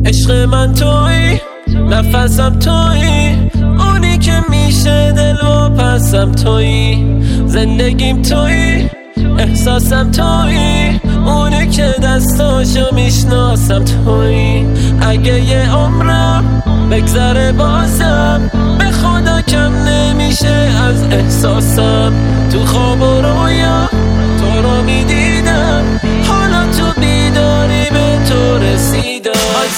عشق من تویی، نفسم تویی، اونی که میشه دل و پسم تویی، زندگیم تویی، احساسم تویی، اونی که دستاشو میشناسم تویی. اگه یه عمرم بگذره بازم به خدا کم نمیشه از احساسم. تو خواب و رویا تو رو میدیدم، حالا تو بیداری به تو رسیدم.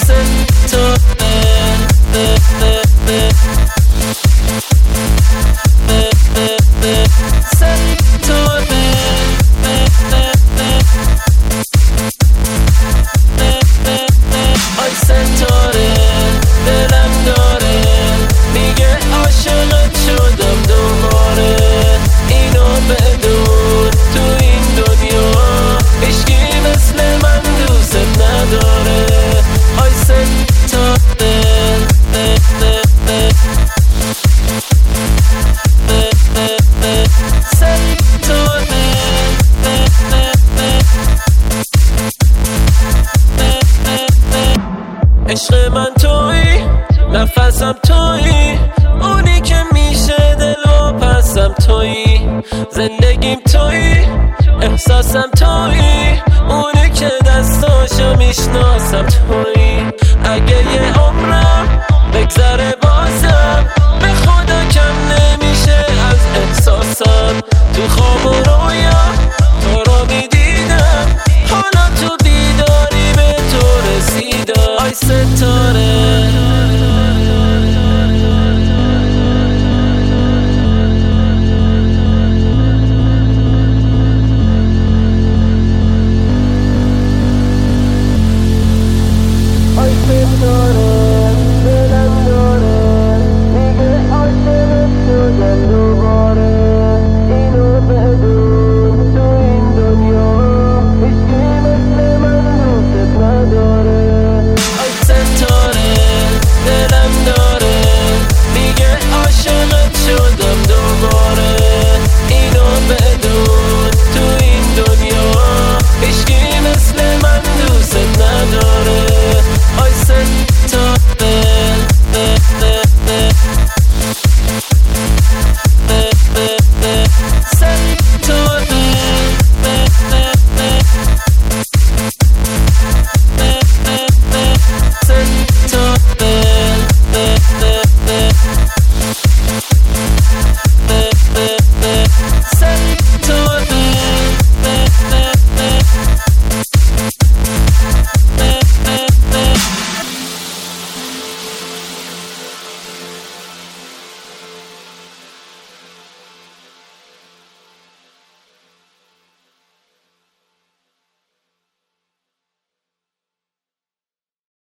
ستاره دلم داره میگه عاشقت شدم دوباره. اینو بدون تو این دنیا هیچکی مثل من دوست نداره. آی ستاره عشق من تویی، نفسم تویی، اونی که میشه دل و پسم تویی، زندگیم تویی، احساسم تویی، اونی که دستاشو میشناسم تویی. اگه یه عمرم بگذره بازم به خدا کم نمیشه از احساسم. تو خواب و رویا تو رو میدیدم، حالا تو بیداری به تو رسیدم. آی ستاره